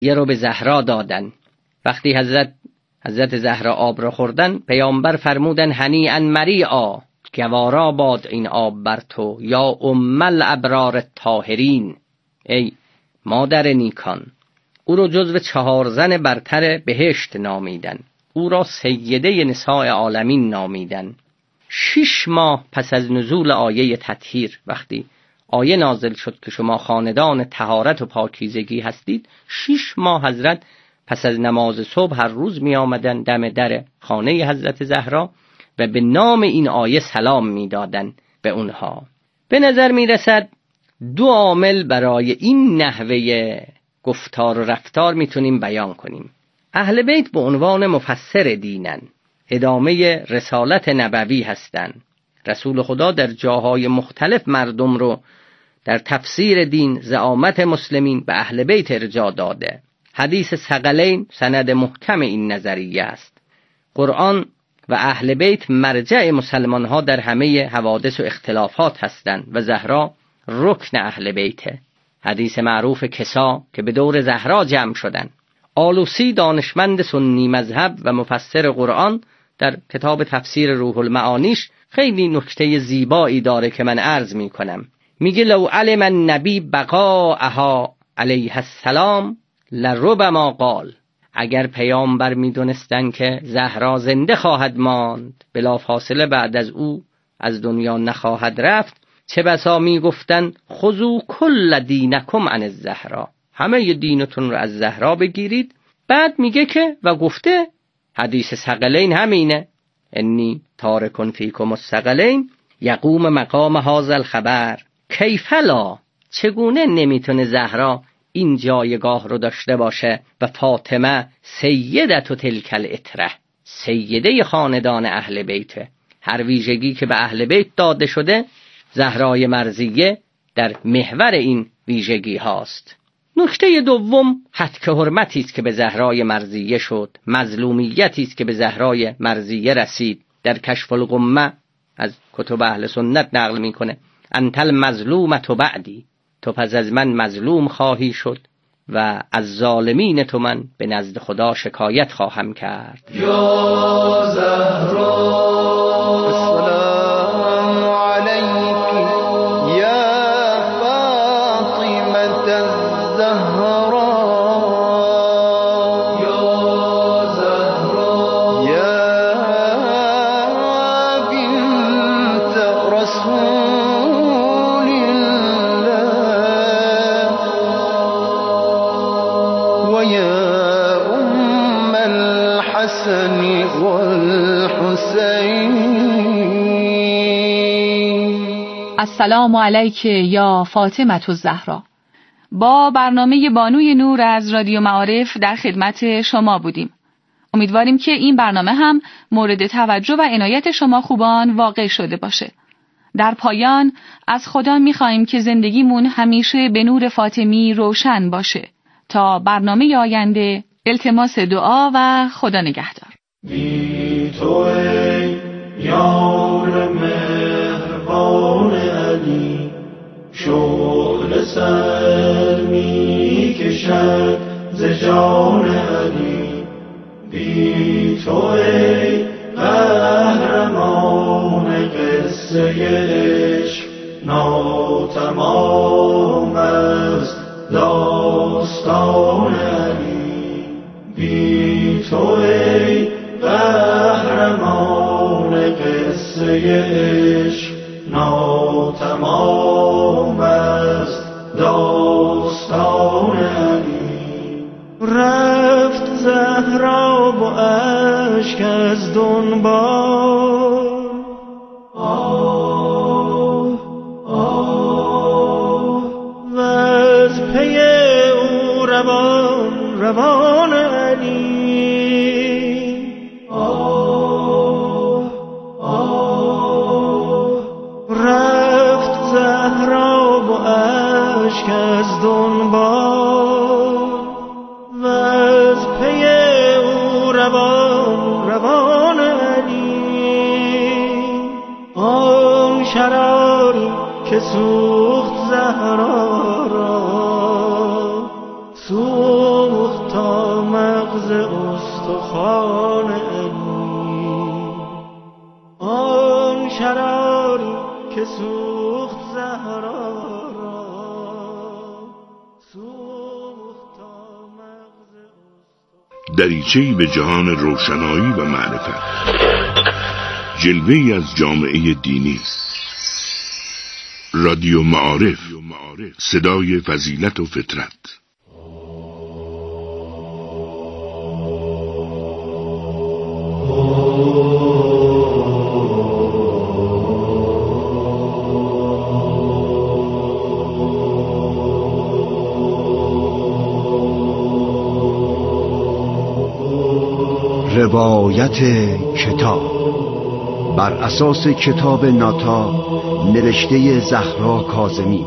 یه رو به زهرا دادن. وقتی حضرت زهرا آب را خوردن، پیامبر فرمودن هنیئا مریعا، گوارا باد این آب بر تو، یا ام الابرار الطاهرین، ای مادر نیکان. او را جزو 4 زن برتر بهشت نامیدن، او را سیده نساء عالمین نامیدن. 6 ماه پس از نزول آیه تطهیر، وقتی آیه نازل شد که شما خاندان طهارت و پاکیزگی هستید، 6 ماه حضرت پس از نماز صبح هر روز می آمدن دم در خانه حضرت زهرا و به نام این آیه سلام می دادن به اونها. به نظر می رسد 2 عامل برای این نحوه گفتار و رفتار می تونیم بیان کنیم. اهل بیت به عنوان مفسر دینن، ادامه رسالت نبوی هستند. رسول خدا در جاهای مختلف مردم رو در تفسیر دین زعامت مسلمین به اهل بیت ارجاع داده. حدیث ثقلین سند محکم این نظریه است. قرآن و اهل بیت مرجع مسلمان ها در همه حوادث و اختلافات هستند و زهرا رکن اهل بیته. حدیث معروف کسا که به دور زهرا جمع شدن. آلوسی دانشمند سنی مذهب و مفسر قرآن در کتاب تفسیر روح المعانیش خیلی نکته زیبایی داره که من عرض می کنم. میگه لو علم النبی بقاءها علیه السلام لربما قال، اگر پیامبر میدونستن که زهرا زنده خواهد ماند، بلافاصله بعد از او از دنیا نخواهد رفت، چه بسا میگفتن خذوا کل دینکم عن الزهرا، همه دینتون رو از زهرا بگیرید. بعد میگه که و گفته حدیث ثقلین همینه، انی تارکن فیکم الثقلین یقوم مقام هذا الخبر کیف لا، چگونه نمیتونه زهرا این جایگاه رو داشته باشه و فاطمه سیدت و تلک الاتره، سیده خاندان اهل بیته. هر ویژگی که به اهل بیت داده شده، زهرای مرضیه در محور این ویژگی هاست. نکته دوم هتک حرمتی است که به زهرای مرضیه شد، مظلومیتی است که به زهرای مرضیه رسید. در کشف الغمه از کتب اهل سنت نقل میکنه انت المظلومة بعدی، تو پس از من مظلوم خواهی شد و از ظالمین تو من به نزد خدا شکایت خواهم کرد. یا زهرا السلام علیک یا فاطمة الزهرا، یا زهرا یا بنت رسول الله و یا ام الحسن والحسین. السلام علیک یا فاطمة الزهرا. با برنامه بانوی نور از رادیو معارف در خدمت شما بودیم. امیدواریم که این برنامه هم مورد توجه و عنایت شما خوبان واقع شده باشه. در پایان از خدا می‌خوایم که زندگیمون همیشه به نور فاطمی روشن باشه. تا برنامه آینده التماس دعا و خدا نگهدار. بی تو ای یار مهربان علی، شعله سر می کشد ز جان علی. بی تو ای قهرمان قصه عشق، ناتمام است داستان علی. بی تو ای قهرمان قصه عشق، ناتمام است داستان علی. رفت زهرا و اشک از دنبال، و از پی او روان علی. رفت زهرا و اشک از دنبال، و از پی او روان علی. آن شراری که سوخت زهرا را، سوخت استخوان علمی. آن شراری که سوخت زهرا را، سوخت تا مغز دریچه‌ای به جهان روشنایی و معرفت، جلوه‌ای از جامعه دینی. رادیو معارف، صدای فضیلت و فطرت. روایت کتاب بر اساس کتاب ناتا نوشته زهرا کاظمی.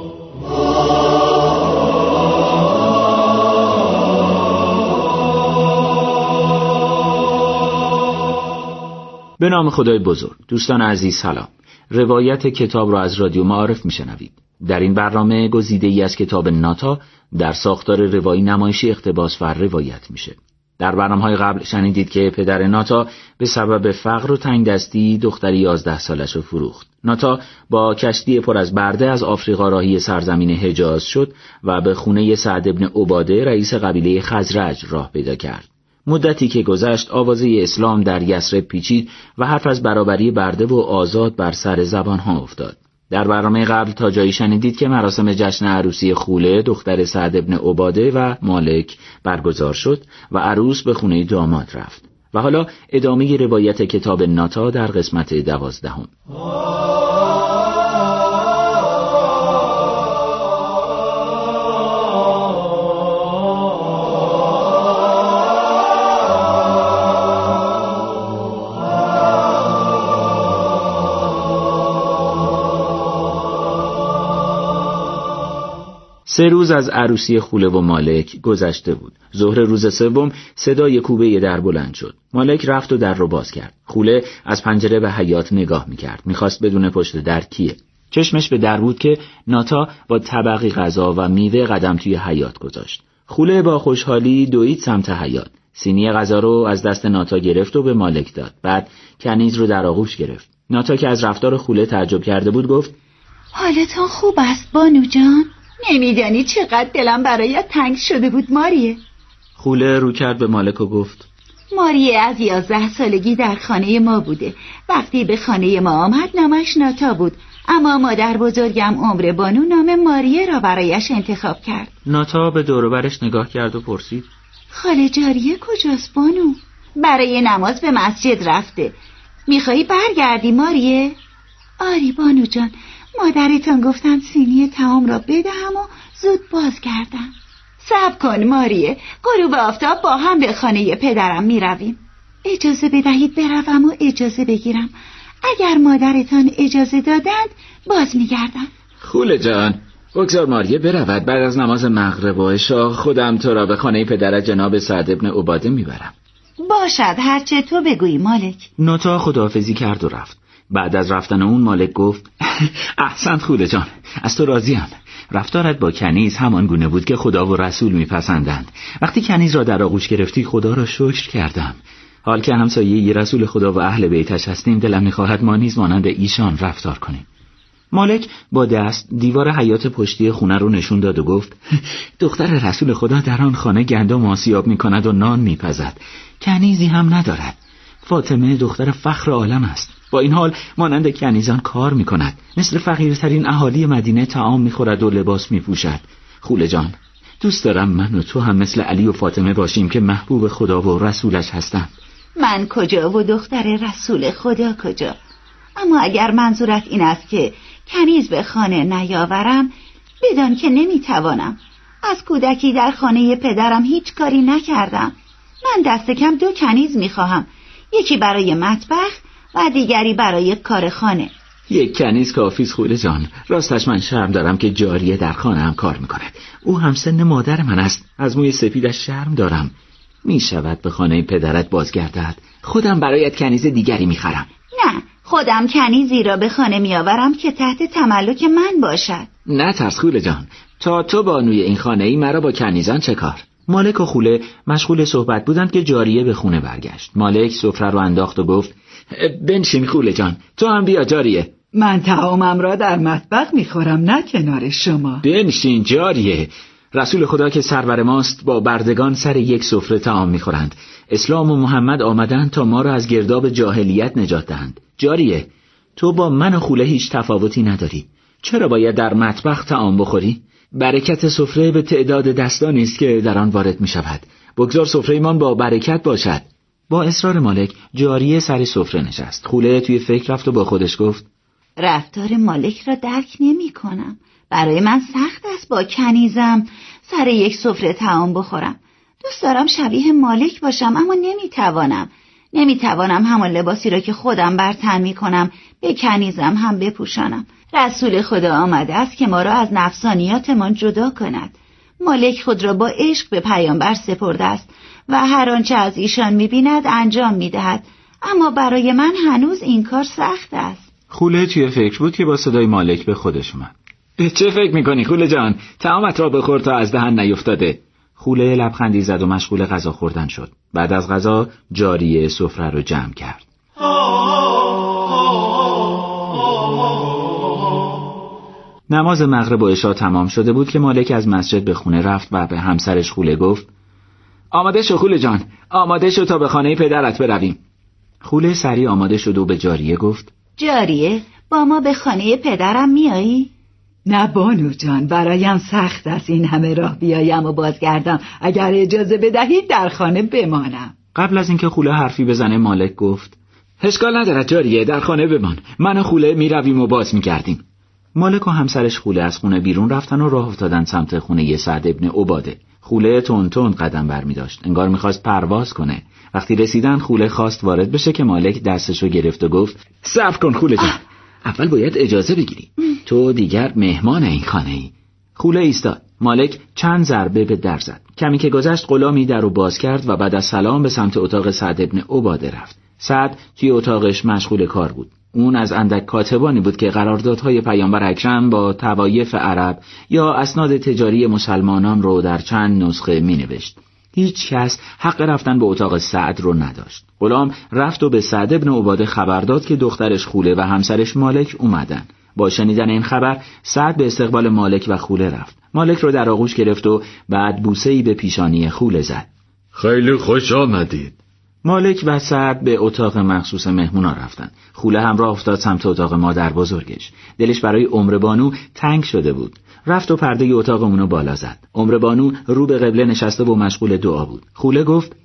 به نام خدای بزرگ. دوستان عزیز سلام. روایت کتاب را از رادیو معارف میشنوید. در این برنامه گزیده‌ای از کتاب ناتا در ساختار روایی نمایشی اقتباس و روایت میشه. در برنامه‌های قبل شنیدید که پدر ناتا به سبب فقر و تنگدستی دختری 11 سالش رو فروخت. ناتا با کشتی پر از برده از آفریقا راهی سرزمین حجاز شد و به خونه سعد بن عباده رئیس قبیله خزرج راه پیدا کرد. مدتی که گذشت آوازه اسلام در یثرب پیچید و حرف از برابری برده و آزاد بر سر زبانها افتاد. در برنامه قبل تا جایی شنیدید که مراسم جشن عروسی خوله دختر سعد بن عباده و مالک برگزار شد و عروس به خونه داماد رفت. و حالا ادامه روایت کتاب ناتا در قسمت 12. سه روز از عروسی خوله و مالک گذشته بود. ظهر روز سوم صدای کوبه در بلند شد. مالک رفت و در رو باز کرد. خوله از پنجره به حیاط نگاه میکرد. میخواست بدون پشت در کیه. چشمش به در بود که ناتا با طبقی غذا و میوه قدم توی حیاط گذاشت. خوله با خوشحالی دوید سمت حیاط. سینی غذا رو از دست ناتا گرفت و به مالک داد. بعد کنیز رو در آغوش گرفت. ناتا که از رفتار خوله تعجب کرده بود گفت: حالتون خوب است بانو جان؟ نمیدانی چقدر دلم برایت تنگ شده بود ماریه. خوله رو کرد به مالک و گفت: ماریه از 11 سالگی در خانه ما بوده. وقتی به خانه ما آمد نامش ناتا بود، اما مادر بزرگم عمر بانو نام ماریه را برایش انتخاب کرد. ناتا به دور و برش نگاه کرد و پرسید: خاله جاریه کجاست بانو؟ برای نماز به مسجد رفته. میخوایی برگردی ماریه؟ آری بانو جان، مادرتان گفتن سینی طعام را بدهم و زود بازگردم. صبر کن ماریه، غروب آفتاب با هم به خانه پدرم می رویم. اجازه بدهید بروم و اجازه بگیرم. اگر مادرتان اجازه دادند باز می گردم. خوله جان، بگذار ماریه برود. بعد از نماز مغرب و عشا خودم تو را به خانه پدرت جناب سعد بن عباده می برم. باشد، هرچه تو بگویی مالک. ناتا خداحافظی کرد و رفت. بعد از رفتن اون مالک گفت: احسنت خوله جان، از تو راضیم. رفتارت با کنیز همان گونه بود که خدا و رسول میپسندند. وقتی کنیز را در آغوش گرفتی خدا را شکر کردم. حال که همسایه رسول خدا و اهل بیتش هستیم دلم میخواهد ما نیز مانند ایشان رفتار کنیم. مالک با دست دیوار حیاط پشتی خونه رو نشون داد و گفت: دختر رسول خدا در آن خانه گندم آسیاب میکند و نان میپزد. کنیزی هم ندارد. فاطمه دختر فخر عالم است. با این حال مانند کنیزان کار میکند. مثل فقیرترین اهالی مدینه طعام میخورد و لباس میپوشد. خوله جان، دوست دارم من و تو هم مثل علی و فاطمه باشیم که محبوب خدا و رسولش هستند. من کجا و دختر رسول خدا کجا؟ اما اگر منظورت این است که کنیز به خانه نیاورم، بدان که نمیتوانم. از کودکی در خانه پدرم هیچ کاری نکردم. من دست کم 2 کنیز میخواهم، یکی برای مطبخ و دیگری برای کار خانه. یک کنیز کافیست خوله جان. راستش من شرم دارم که جاریه در خانه هم کار میکند. او هم سن مادر من است. از موی سفیدش شرم دارم. میشود به خانه پدرت بازگردد. خودم برایت کنیز دیگری میخرم. نه، خودم کنیزی را به خانه میآورم که تحت تملک من باشد. نه ترس خوله جان، تا تو بانوی این خانه ای مرا با کنیزان چه کار؟ مالک و خوله مشغول صحبت بودند که جاریه به خونه برگشت. مالک سفره رو انداخت و گفت بنشین خوله جان، تو هم بیا جاریه. من طعامم را در مطبخ میخورم، نه کنار شما. بنشین جاریه. رسول خدا که سرور ماست با بردگان سر یک سفره طعام میخورند. اسلام و محمد آمدند تا ما را از گرداب جاهلیت نجات دهند. جاریه، تو با من و خوله هیچ تفاوتی نداری. چرا باید در مطبخ طعام بخوری؟ برکت سفره به تعداد دستانی است که در آن وارد می شود. بگذار سفره‌مان با برکت باشد. با اصرار مالک جاریه سر سفره نشست. خوله توی فکر رفت و با خودش گفت رفتار مالک را درک نمی کنم. برای من سخت است با کنیزم سر یک سفره طعام بخورم. دوست دارم شبیه مالک باشم اما نمیتوانم همان لباسی را که خودم بر تن میکنم به کنیزم هم بپوشانم. رسول خدا آمده است که ما را از نفسانیاتمان جدا کند. مالک خود را با عشق به پیامبر سپرده است و هر آنچه از ایشان میبیند انجام میدهد، اما برای من هنوز این کار سخت است. خوله توی فکر بود که با صدای مالک به خودش اومد. چه فکر میکنی خوله جان؟ طعامت را بخور تا از دهن نیفتاده. خوله لبخندی زد و مشغول غذا خوردن شد. بعد از غذا جاریه سفره رو جمع کرد. نماز مغرب و عشا تمام شده بود که مالک از مسجد به خونه رفت و به همسرش خوله گفت آماده شو خوله جان، آماده شو تا به خانه پدرت برویم. خوله سریع آماده شد و به جاریه گفت جاریه، با ما به خانه پدرم میایی؟ نه بانو جان، برایم سخت است این همه راه بیایم و بازگردم. اگر اجازه بدهید در خانه بمانم. قبل از اینکه خوله حرفی بزنه مالک گفت اشکال ندارد جاریه، در خانه بمان. من و خوله میرویم و باز میگردیم. مالک و همسرش خوله از خونه بیرون رفتن و راه افتادن سمت خونه سعد ابن عباده. خوله تون قدم برمی داشت، انگار میخواست پرواز کنه. وقتی رسیدن خوله خواست وارد بشه که مالک دستشو گرفت و گفت صبر کن خوله جان، اول باید اجازه بگیری، تو دیگر مهمان این خانه ای. خوله ایستاد. مالک چند ضربه به در زد. کمی که گذشت غلامی در رو باز کرد و بعد از سلام به سمت اتاق سعد ابن عباده رفت. سعد توی اتاقش مشغول کار بود. اون از اندک کاتبانی بود که قراردادهای پیامبر اکرم با طوایف عرب یا اسناد تجاری مسلمانان رو در چند نسخه می نوشت. هیچ کس حق رفتن به اتاق سعد رو نداشت. غلام رفت و به سعد ابن عباده خبر داد که دخترش خوله و همسرش مالک اومدن. با شنیدن این خبر سعد به استقبال مالک و خوله رفت. مالک رو در آغوش گرفت و بعد بوسه‌ای به پیشانی خوله زد. خیلی خوش آمدید. مالک و سعد به اتاق مخصوص مهمونا رفتن. خوله همراه افتاد سمت اتاق مادر بزرگش. دلش برای عمر بانو تنگ شده بود. رفت و پرده اتاق اونو بالا زد. عمر بانو رو به قبله نشسته و مشغول دعا بود. خوله گفت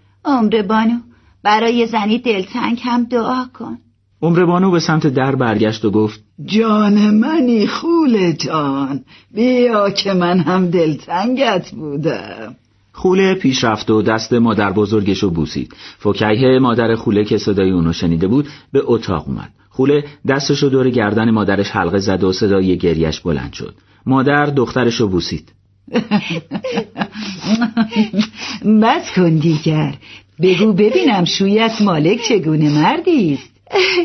عمر بانو، برای زنی دلتنگ هم دعا کن. عمر بانو به سمت در برگشت و گفت جان منی خوله جان، بیا که من هم دلتنگت بودم. خوله پیش رفت و دست مادر بزرگشو بوسید. فکیه مادر خوله که صدای اونو شنیده بود به اتاق اومد. خوله دستشو دور گردن مادرش حلقه زد و صدای گریش بلند شد. مادر دخترشو بوسید. بس کن دیگر، بگو ببینم شویت مالک چگونه مردی است؟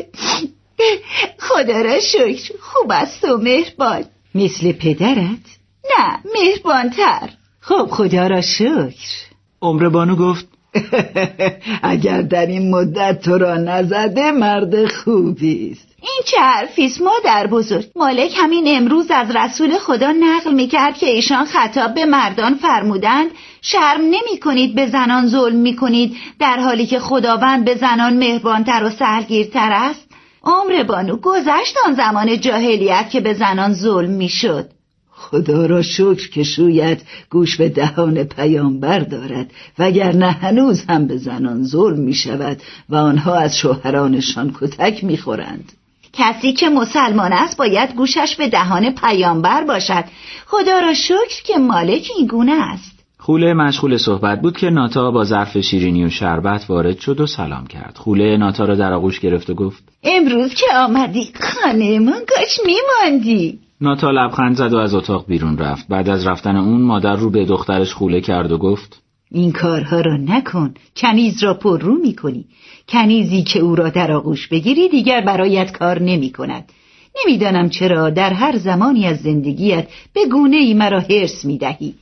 خدا را شکر خوب است و مهربان. مثل پدرت؟ نه، مهربانتر. خب خدا را شکر. عمر بانو گفت اگر در این مدت تو را نزده مرد خوبی است. این چه حرفیست مادر بزرگ؟ مالک همین امروز از رسول خدا نقل میکرد که ایشان خطاب به مردان فرمودند شرم نمی کنید به زنان ظلم می کنید در حالی که خداوند به زنان مهربانتر و سهلگیرتر است. عمر بانو، گذشت آن زمان جاهلیت که به زنان ظلم می شد. خدا را شکر که شویت گوش به دهان پیامبر دارد، وگرنه هنوز هم به زنان ظلم می شود و آنها از شوهرانشان کتک می خورند. کسی که مسلمان است باید گوشش به دهان پیامبر باشد. خدا را شکر که مالک این گونه است. خوله مشغول صحبت بود که ناتا با ظرف شیرینی و شربت وارد شد و سلام کرد. خوله ناتا را در آغوش گرفت و گفت امروز که آمدی خانه من کاش میماندی. ناتا لبخند زد و از اتاق بیرون رفت. بعد از رفتن اون مادر رو به دخترش خوله کرد و گفت این کارها را نکن، کنیز را پر رو می کنی. کنیزی که او را در آغوش بگیری دیگر برایت کار نمی کند. نمیدانم چرا در هر زمانی از زندگیت به گونه‌ای مرا حرص می دهی.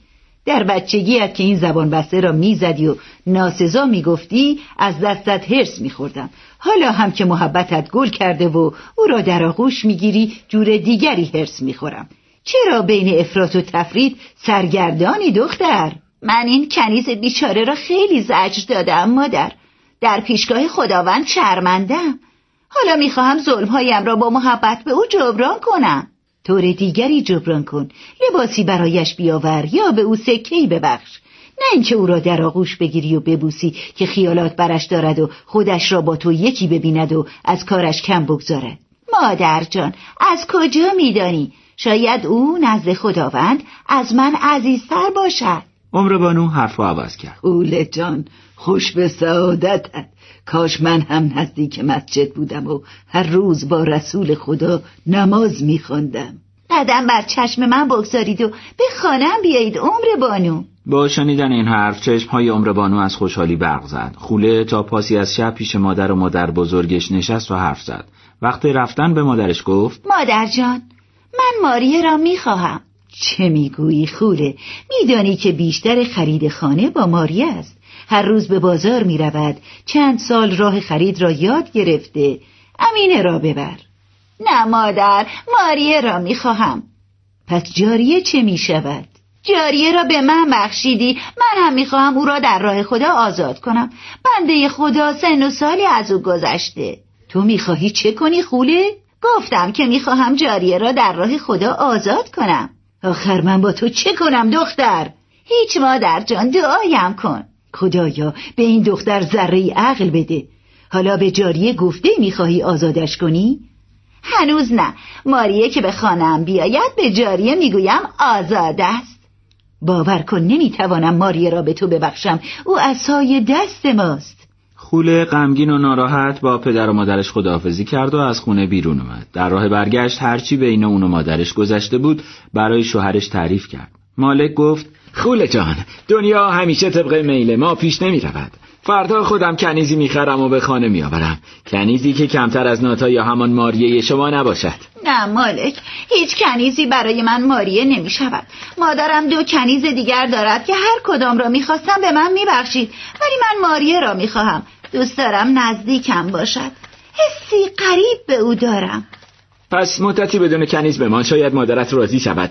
در بچگیت که این زبان بسته را میزدی و ناسزا میگفتی از دستت حرص میخوردم. حالا هم که محبتت گل کرده و او را در آغوش میگیری جور دیگری حرص میخورم. چرا بین افراط و تفرید سرگردانی دختر؟ من این کنیز بیچاره را خیلی زجر دادم مادر. در پیشگاه خداوند شرمندم. حالا میخواهم ظلمهایم را با محبت به او جبران کنم. طور دیگری جبران کن. لباسی برایش بیاور یا به او سکه‌ای ببخش. نه اینکه او را در آغوش بگیری و ببوسی که خیالات برش دارد و خودش را با تو یکی ببیند و از کارش کم بگذارد. مادر جان، از کجا میدانی؟ شاید او نزد خداوند از من عزیزتر باشد. عمر بانو حرف عوض کرد. خوله جان، خوش به سعادتت. کاش من هم نزدیک مسجد بودم و هر روز با رسول خدا نماز میخواندم. قدم بر چشم من بگذارید و به خانم بیایید عمر بانو. با شنیدن این حرف چشمهای عمر بانو از خوشحالی برق زد. خوله تا پاسی از شب پیش مادر و مادر بزرگش نشست و حرف زد. وقتی رفتن به مادرش گفت: مادر جان، من ماریه را میخواهم. چه میگویی خوله؟ میدانی که بیشتر خرید خانه با ماریه است. هر روز به بازار میرود. چند سال راه خرید را یاد گرفته. امینه را ببر. نه مادر، ماریه را میخواهم. پس جاریه چه میشود؟ جاریه را به من بخشیدی، من هم میخواهم او را در راه خدا آزاد کنم. بنده خدا سن و سالی از او گذشته. تو میخواهی چه کنی خوله؟ گفتم که میخواهم جاریه را در راه خدا آزاد کنم. آخر من با تو چه کنم دختر؟ هیچ مادر جان، دعایم کن. خدایا به این دختر ذره عقل بده. حالا به جاریه گفته میخواهی آزادش کنی؟ هنوز نه. ماریه که به خانم بیاید به جاریه میگویم آزاد است. باور کن نمیتوانم ماریه را به تو ببخشم. او عصای دست ماست. خوله غمگین و ناراحت با پدر و مادرش خداحافظی کرد و از خونه بیرون اومد. در راه برگشت هرچی بین اون و مادرش گذشته بود برای شوهرش تعریف کرد. مالک گفت: خوله جان، دنیا همیشه طبق میل ما پیش نمی رود. فردا خودم کنیزی میخرم و به خانه میآورم. کنیزی که کمتر از ناتا یا همان ماریه شما نباشد. نه مالک، هیچ کنیزی برای من ماریه نمی شود. مادرم 2 کنیز دیگر دارد که هر کدام را میخواستم به من میبخشید، ولی من ماریه را میخواهم. دوست دارم نزدیکم باشد. حسی قریب به او دارم. پس مدتی بدون کنیز بمان، شاید مادرت راضی شود.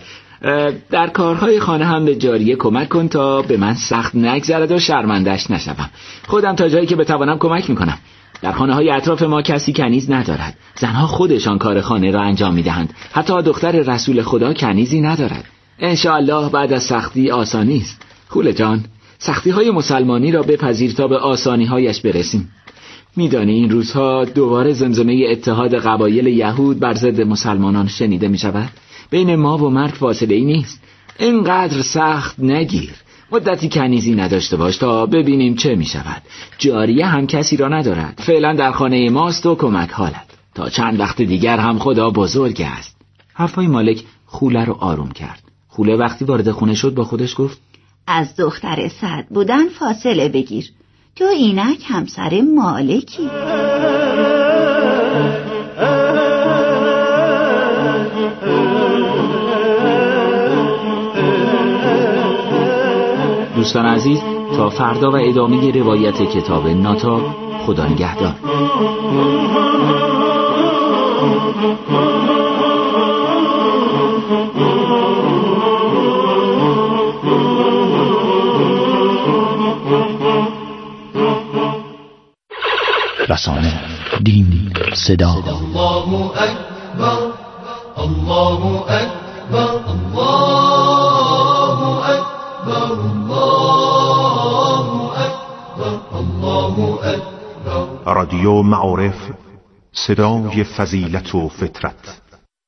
در کارهای خانه هم به جاریه کمک کن تا به من سخت نگذرد و شرمندش نشوم. خودم تا جایی که بتوانم کمک میکنم. در خانه های اطراف ما کسی کنیز ندارد. زنها خودشان کار خانه را انجام میدهند. حتی دختر رسول خدا کنیزی ندارد. انشاءالله بعد از سختی آسانی است. خوله جان، سختی های مسلمانی را بپذیر تا به آسانی هایش برسیم. میدانی این روزها دوباره زمزمه اتحاد قبایل یهود بر ضد مسلمانان شنیده می شود؟ بین ما و مرگ فاصله ای نیست. اینقدر سخت نگیر. مدتی کنیزی نداشته باش تا ببینیم چه می شود. جاریه هم کسی را ندارد. فعلا در خانه ماست و کمک حالت. تا چند وقت دیگر هم خدا بزرگ است. حرفای مالک خوله رو آروم کرد. خوله وقتی وارد خونه شد با خودش گفت: از دختر سعد بودن فاصله بگیر. تو اینک همسر مالکی. دوستان عزیز، تا فردا و ادامه روایت کتاب ناتا. خدا نگهدار. رسانه، دین، صدا. الله اکبر، الله اکبر، الله اکبر، الله اکبر، الله اکبر. رادیو معارف، صدای فضیلت و فطرت.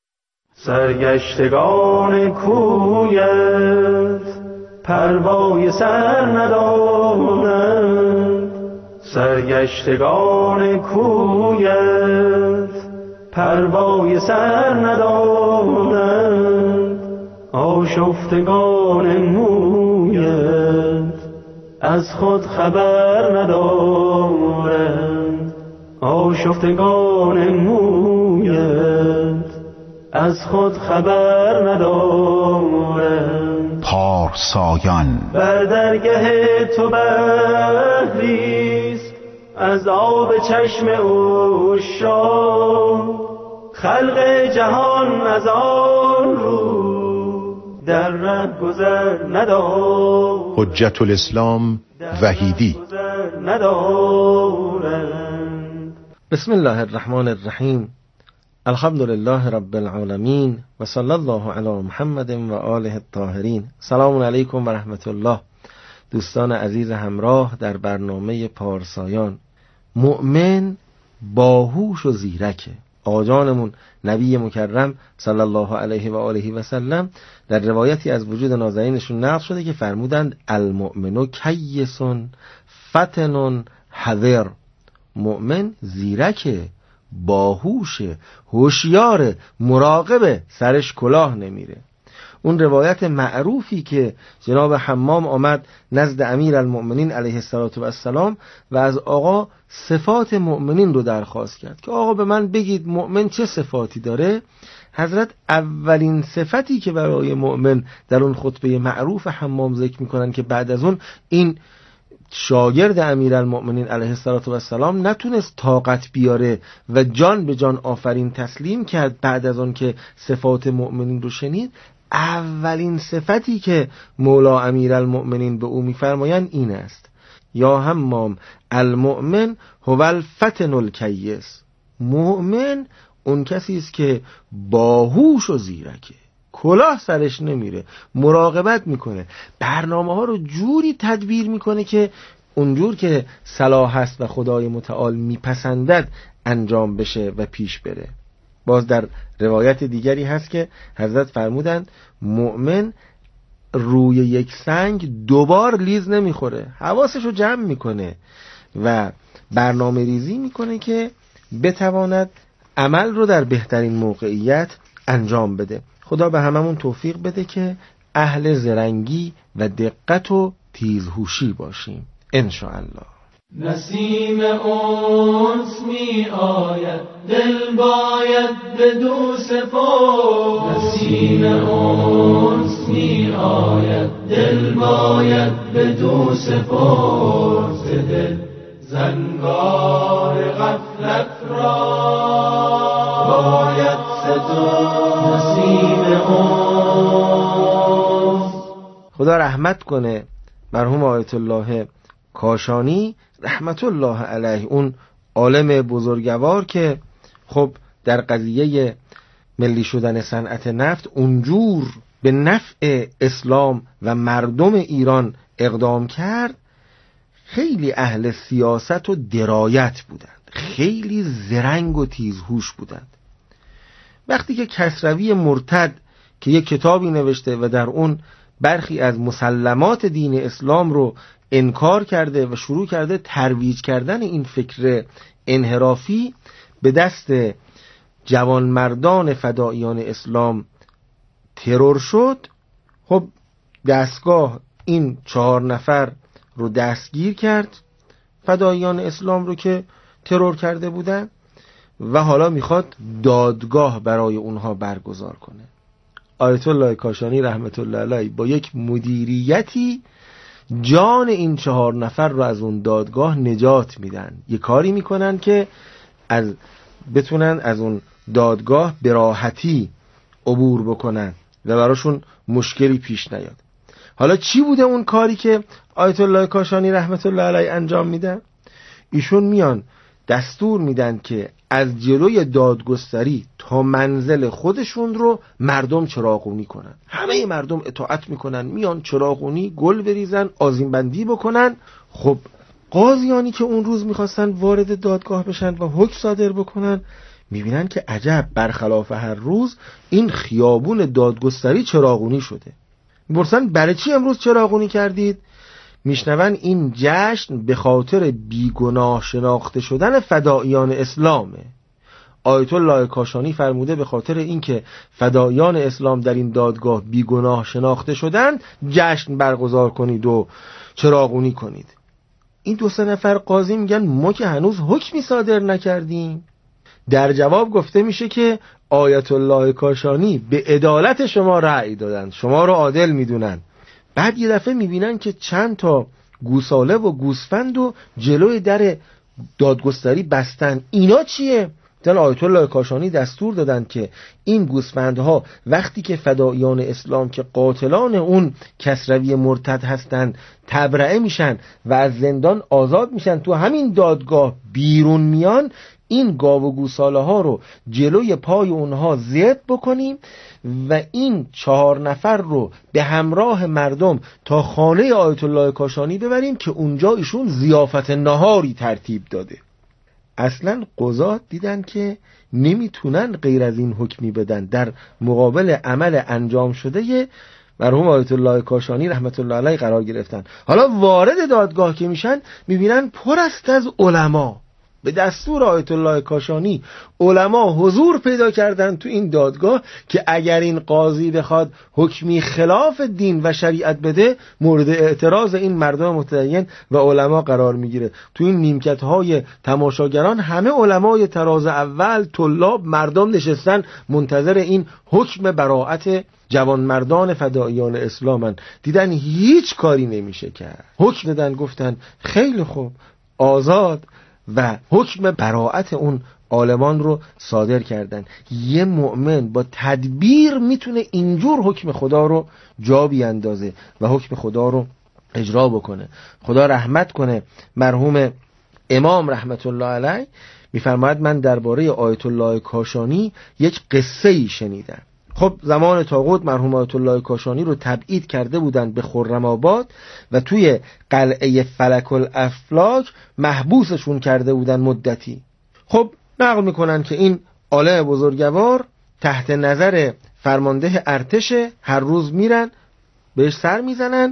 سرگشتگان کویت پروای سر ندارند، سرگشتگان کویت پروای سر ندارند، آشفتگان مویت از خود خبر ندارند، آشفتگان مویت از خود خبر ندارند. پارسایان. بر درگه تو بحریست از آب چشم عشاق، خلق جهان از آن رو در ره گذر ندارد. حجت الاسلام وحیدی. بسم الله الرحمن الرحیم. الحمد لله رب العالمین و صلی الله علی محمد و آله الطاهرین. سلام علیکم و رحمت الله. دوستان عزیز همراه در برنامه پارسایان. مؤمن باهوش و زیرکه. آقا جانمون نبی مکرم صلی الله علیه و آله و سلم در روایتی از وجود نازنینشون نقل شده که فرمودند المؤمن کیس فتن حذر. مؤمن زیرکه، باهوشه، هوشیاره، مراقبه، سرش کلاه نمیره. اون روایت معروفی که جناب حمام آمد نزد امیر المؤمنین علیه السلام و از آقا صفات مؤمنین رو درخواست کرد که آقا به من بگید مؤمن چه صفاتی داره. حضرت اولین صفتی که برای مؤمن در اون خطبه معروف حمام ذکر میکنن که بعد از اون این شاگرد امیرالمؤمنین علیه السلام نتونست طاقت بیاره و جان به جان آفرین تسلیم کرد بعد از اون که صفات مؤمنین رو شنید، اولین صفتی که مولا امیرالمؤمنین به او میفرمایند این است: یا حمام المؤمن هو الفتن الکیس. مؤمن اون کسی است که باهوش و زیرکه، کلاه سرش نمیره، مراقبت میکنه، برنامه ها رو جوری تدبیر میکنه که اونجور که صلاح هست و خدای متعال میپسندد انجام بشه و پیش بره. باز در روایت دیگری هست که حضرت فرمودند مؤمن روی یک سنگ دوبار لیز نمیخوره، حواسش رو جمع میکنه و برنامه ریزی میکنه که بتواند عمل رو در بهترین موقعیت انجام بده. خدا به هممون توفیق بده که اهل زرنگی و دقت و تیزهوشی باشیم انشاءالله. نسیم انس می آید دل باید بدو سپرد. نسیم انس می آید دل باید بدو سپرد. دل زنگار غفلت را باید سترد. نسیم انس. خدا رحمت کنه مرحوم آیت الله کاشانی رحمت الله علیه، اون عالم بزرگوار که خب در قضیه ملی شدن صنعت نفت اونجور به نفع اسلام و مردم ایران اقدام کرد. خیلی اهل سیاست و درایت بودند، خیلی زرنگ و تیزهوش بودند. وقتی که کسروی مرتد که یک کتابی نوشته و در اون برخی از مسلمات دین اسلام رو انکار کرده و شروع کرده ترویج کردن این فکر انحرافی به دست جوانمردان فداییان اسلام ترور شد، خب دستگاه این 4 نفر رو دستگیر کرد، فداییان اسلام رو که ترور کرده بودن، و حالا میخواد دادگاه برای اونها برگزار کنه. آیت الله کاشانی رحمت الله علیه با یک مدیریتی جان این 4 نفر رو از اون دادگاه نجات میدن. یه کاری میکنن که بتونن از اون دادگاه به راحتی عبور بکنن و براشون مشکلی پیش نیاد. حالا چی بوده اون کاری که آیت الله کاشانی رحمت الله علیه انجام میدن؟ ایشون میان دستور میدن که از جلوی دادگستری تا منزل خودشون رو مردم چراغونی کنن. همه مردم اطاعت میکنن، میان چراغونی گل بریزن، آذین بندی بکنن. خب قاضیانی که اون روز میخواستن وارد دادگاه بشن و حکم صادر بکنن میبینن که عجب، برخلاف هر روز این خیابون دادگستری چراغونی شده. میپرسن برای چی امروز چراغونی کردید؟ میشنون این جشن به خاطر بیگناه شناخته شدن فداییان اسلامه. آیت الله کاشانی فرموده به خاطر اینکه فداییان اسلام در این دادگاه بیگناه شناخته شدن جشن برگزار کنید و چراغونی کنید. این 2-3 نفر قاضی میگن ما که هنوز حکمی صادر نکردیم. در جواب گفته میشه که آیت الله کاشانی به عدالت شما رأی دادن، شما رو عادل میدونن، بعد یه دفعه میبینن که چند تا گوساله و گوسفند و جلوی در دادگستری بستن. اینا چیه؟ مثلا آیت الله کاشانی دستور دادن که این گوسفندها وقتی که فداییان اسلام که قاتلان اون کسروی مرتد هستن تبرئه میشن و از زندان آزاد میشن، تو همین دادگاه بیرون میان، این گاو و گوساله ها رو جلوی پای اونها ذبح بکنیم و این 4 نفر رو به همراه مردم تا خانه آیت الله کاشانی ببریم که اونجا ایشون ضیافت نهاری ترتیب داده. اصلا قضات دیدن که نمیتونن غیر از این حکمی بدن در مقابل عمل انجام شده مرحوم آیت الله کاشانی رحمت الله علیه قرار گرفتن. حالا وارد دادگاه که میشن میبینن پر است از علما. به دستور آیت الله کاشانی علما حضور پیدا کردن تو این دادگاه که اگر این قاضی بخواد حکمی خلاف دین و شریعت بده مورد اعتراض این مردم متدین و علما قرار میگیره. تو این نیمکت های تماشاگران همه علمای تراز اول، طلاب، مردم نشستن منتظر این حکم براءت جوانمردان فداییان اسلامن. دیدن هیچ کاری نمیشه کرد، حکم دادن، گفتن خیلی خوب آزاد، و حکم براءت اون عالمان رو صادر کردن. یه مؤمن با تدبیر میتونه اینجور حکم خدا رو جا بیاندازه و حکم خدا رو اجرا بکنه. خدا رحمت کنه مرحوم امام رحمت الله علیه میفرماید من درباره آیت الله کاشانی یک قصه ای شنیدم. خب زمان طاغوت مرحوم آیت الله کاشانی رو تبعید کرده بودن به خرم‌آباد و توی قلعه فلک الافلاک محبوسشون کرده بودن مدتی. خب نقل میکنن که این عالم بزرگوار تحت نظر فرمانده ارتش هر روز میرن بهش سر میزنن.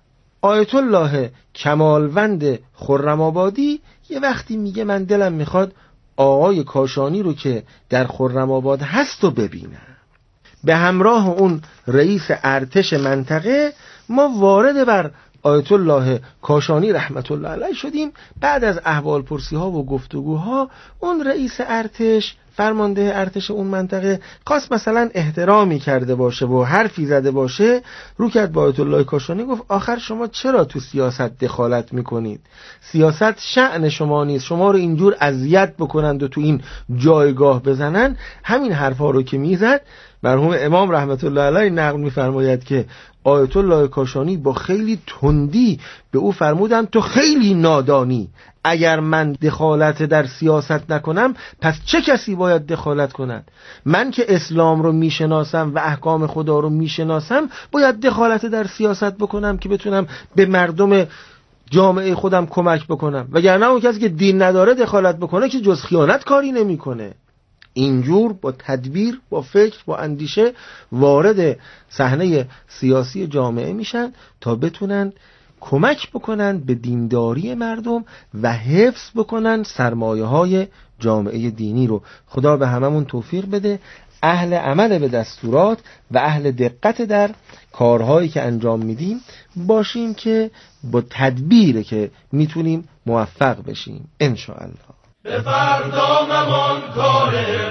آیت الله کمالوند خرم‌آبادی یه وقتی میگه من دلم میخواد آقای کاشانی رو که در خرم‌آباد هست و ببینم. به همراه اون رئیس ارتش منطقه ما وارد بر آیت الله کاشانی رحمت الله علیه شدیم. بعد از احوال پرسی ها و گفتگوها اون رئیس ارتش، فرمانده ارتش اون منطقه، خواست مثلا احترامی کرده باشه و حرفی زده باشه، رو کرد با آیت الله کاشانی گفت آخر شما چرا تو سیاست دخالت میکنید؟ سیاست شأن شما نیست، شما رو اینجور اذیت بکنند و تو این جایگاه بزنن. همین حرفا رو که میزد مرحوم امام رحمت الله علیه نقل میفرماید که آیت الله کاشانی با خیلی تندی به او فرمودن تو خیلی نادانی، اگر من دخالت در سیاست نکنم پس چه کسی باید دخالت کند؟ من که اسلام رو میشناسم و احکام خدا رو میشناسم باید دخالت در سیاست بکنم که بتونم به مردم جامعه خودم کمک بکنم، وگرنه اون کسی که دین نداره دخالت بکنه که جز خیانت کاری نمیکنه. اینجور با تدبیر، با فکر، با اندیشه وارد صحنه سیاسی جامعه میشن تا بتونن کمک بکنن به دینداری مردم و حفظ بکنن سرمایه های جامعه دینی رو. خدا به هممون توفیق بده، اهل عمل به دستورات و اهل دقت در کارهایی که انجام میدیم باشیم که با تدبیر که میتونیم موفق بشیم انشاءالله. به فردا ممان کار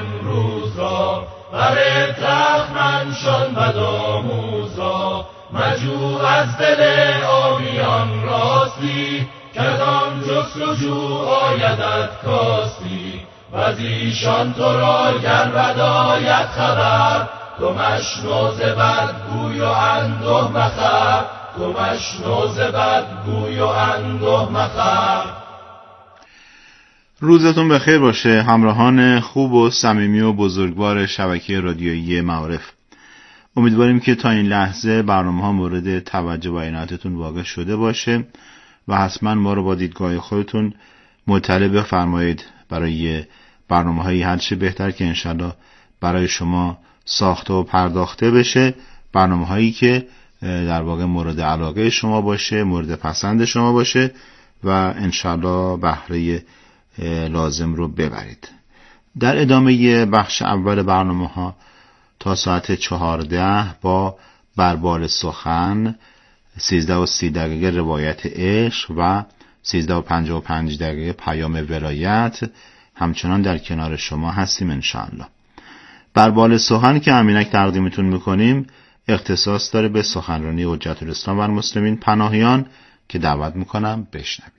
امروز را، بر تخمن شان بدآموز را، مجو از دل آبیان راستی، کدام جستجو آیدت کاستی، و از ایشان تو را گر بداید خبر، تو مشنو ز بدگوی و انده مخر، تو مشنو ز بدگوی و انده مخر. روزتون بخیر باشه همراهان خوب و صمیمی و بزرگوار شبکه رادیویی معارف. امیدواریم که تا این لحظه برنامه‌ها مورد توجه و عنایتتون واقع شده باشه و حتما ما رو با دیدگاه خودتون مطلع بفرمایید برای برنامه‌های هر چه بهتر که انشالله برای شما ساخته و پرداخته بشه، برنامه‌هایی که در واقع مورد علاقه شما باشه، مورد پسند شما باشه و انشالله بهره لازم رو ببرید. در ادامه بخش اول برنامه‌ها تا ساعت 14 با بربال سخن، 13:30 روایت عشق و 13:55 پیام ولایت همچنان در کنار شما هستیم انشاءالله. بربال سخن که همینک تقدیمتون میکنیم اختصاص داره به سخنرانی حجت الاسلام و المسلمین پناهیان که دعوت میکنم بشنوید.